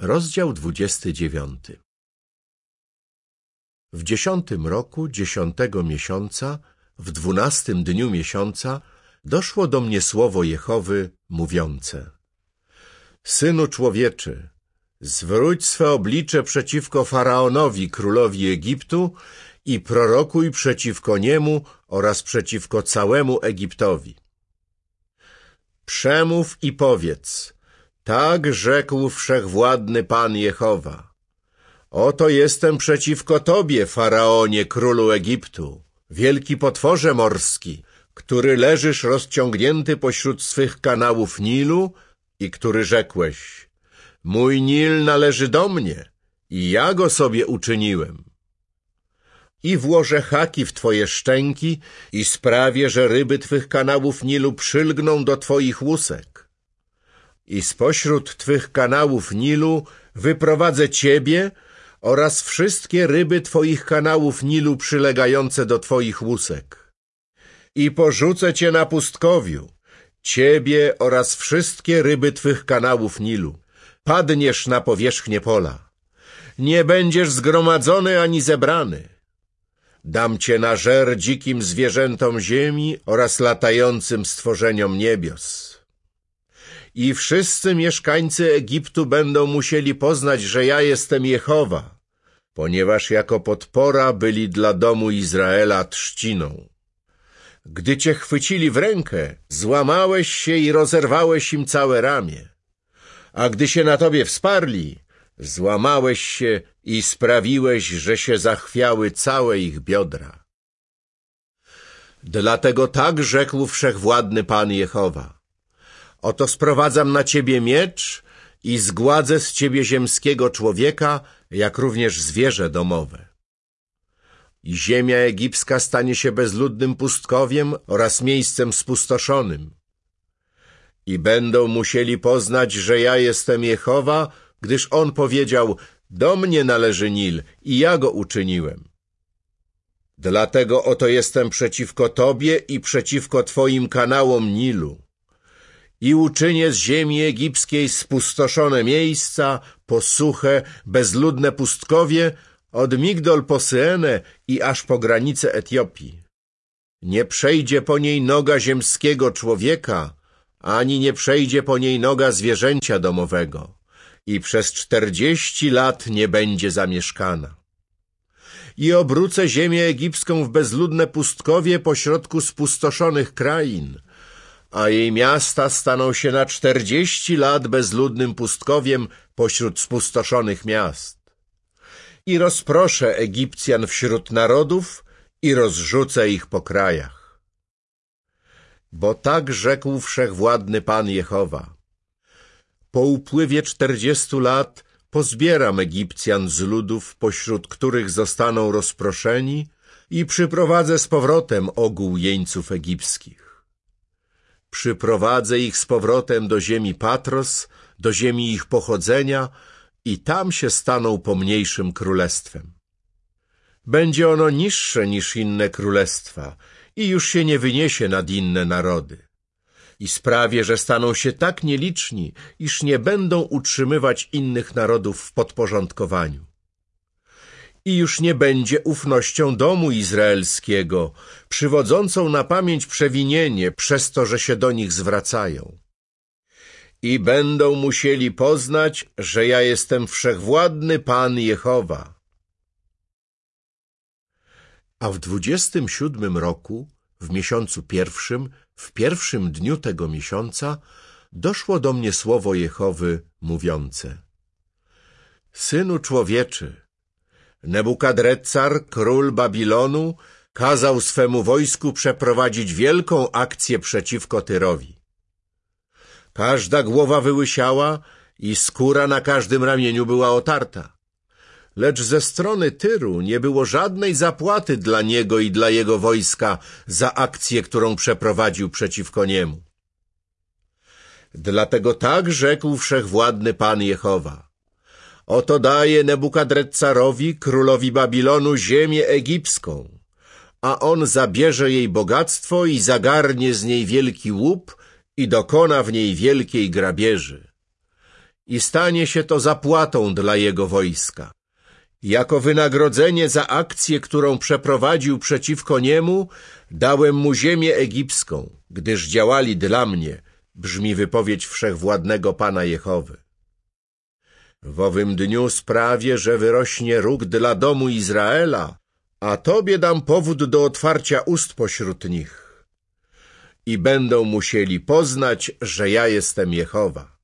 Rozdział 29. W 10. roku 10. miesiąca, w 12. dniu miesiąca, doszło do mnie słowo Jehowy mówiące: Synu człowieczy, zwróć swe oblicze przeciwko Faraonowi, królowi Egiptu, i prorokuj przeciwko niemu oraz przeciwko całemu Egiptowi. Przemów i powiedz: tak rzekł wszechwładny Pan Jehowa. Oto jestem przeciwko tobie, Faraonie, królu Egiptu, wielki potworze morski, który leżysz rozciągnięty pośród swych kanałów Nilu i który rzekłeś: mój Nil należy do mnie i ja go sobie uczyniłem. I włożę haki w twoje szczęki i sprawię, że ryby twych kanałów Nilu przylgną do twoich łusek. I spośród twych kanałów Nilu wyprowadzę ciebie oraz wszystkie ryby twoich kanałów Nilu przylegające do twoich łusek. I porzucę cię na pustkowiu, ciebie oraz wszystkie ryby twych kanałów Nilu. Padniesz na powierzchnię pola. Nie będziesz zgromadzony ani zebrany. Dam cię na żer dzikim zwierzętom ziemi oraz latającym stworzeniom niebios. I wszyscy mieszkańcy Egiptu będą musieli poznać, że ja jestem Jehowa, ponieważ jako podpora byli dla domu Izraela trzciną. Gdy cię chwycili w rękę, złamałeś się i rozerwałeś im całe ramię. A gdy się na tobie wsparli, złamałeś się i sprawiłeś, że się zachwiały całe ich biodra. Dlatego tak rzekł wszechwładny Pan Jehowa: oto sprowadzam na ciebie miecz i zgładzę z ciebie ziemskiego człowieka, jak również zwierzę domowe. I ziemia egipska stanie się bezludnym pustkowiem oraz miejscem spustoszonym. I będą musieli poznać, że ja jestem Jehowa, gdyż on powiedział: do mnie należy Nil i ja go uczyniłem. Dlatego oto jestem przeciwko tobie i przeciwko twoim kanałom Nilu. I uczynię z ziemi egipskiej spustoszone miejsca, posuche, bezludne pustkowie, od Migdol po Syenę i aż po granicę Etiopii. Nie przejdzie po niej noga ziemskiego człowieka, ani nie przejdzie po niej noga zwierzęcia domowego, i przez 40 lat nie będzie zamieszkana. I obrócę ziemię egipską w bezludne pustkowie pośrodku spustoszonych krain, a jej miasta staną się na 40 lat bezludnym pustkowiem pośród spustoszonych miast. I rozproszę Egipcjan wśród narodów i rozrzucę ich po krajach. Bo tak rzekł wszechwładny Pan Jehowa: po upływie 40 lat pozbieram Egipcjan z ludów, pośród których zostaną rozproszeni, i przyprowadzę z powrotem ogół jeńców egipskich. Przyprowadzę ich z powrotem do ziemi Patros, do ziemi ich pochodzenia, i tam się staną pomniejszym królestwem. Będzie ono niższe niż inne królestwa i już się nie wyniesie nad inne narody. I sprawię, że staną się tak nieliczni, iż nie będą utrzymywać innych narodów w podporządkowaniu. I już nie będzie ufnością domu izraelskiego, przywodzącą na pamięć przewinienie przez to, że się do nich zwracają. I będą musieli poznać, że ja jestem wszechwładny Pan Jehowa. A w 27 roku, w miesiącu pierwszym, w pierwszym dniu tego miesiąca, doszło do mnie słowo Jehowy mówiące: synu człowieczy, Nebukadrecar, król Babilonu, kazał swemu wojsku przeprowadzić wielką akcję przeciwko Tyrowi. Każda głowa wyłysiała i skóra na każdym ramieniu była otarta. Lecz ze strony Tyru nie było żadnej zapłaty dla niego i dla jego wojska za akcję, którą przeprowadził przeciwko niemu. Dlatego tak rzekł wszechwładny Pan Jehowa: oto daję Nebukadrecarowi, królowi Babilonu, ziemię egipską, a on zabierze jej bogactwo i zagarnie z niej wielki łup i dokona w niej wielkiej grabieży. i stanie się to zapłatą dla jego wojska. Jako wynagrodzenie za akcję, którą przeprowadził przeciwko niemu, dałem mu ziemię egipską, gdyż działali dla mnie, brzmi wypowiedź Wszechwładnego Pana Jehowy. W owym dniu sprawię, że wyrośnie róg dla domu Izraela, a Tobie dam powód do otwarcia ust pośród nich. I będą musieli poznać, że ja jestem Jehowa.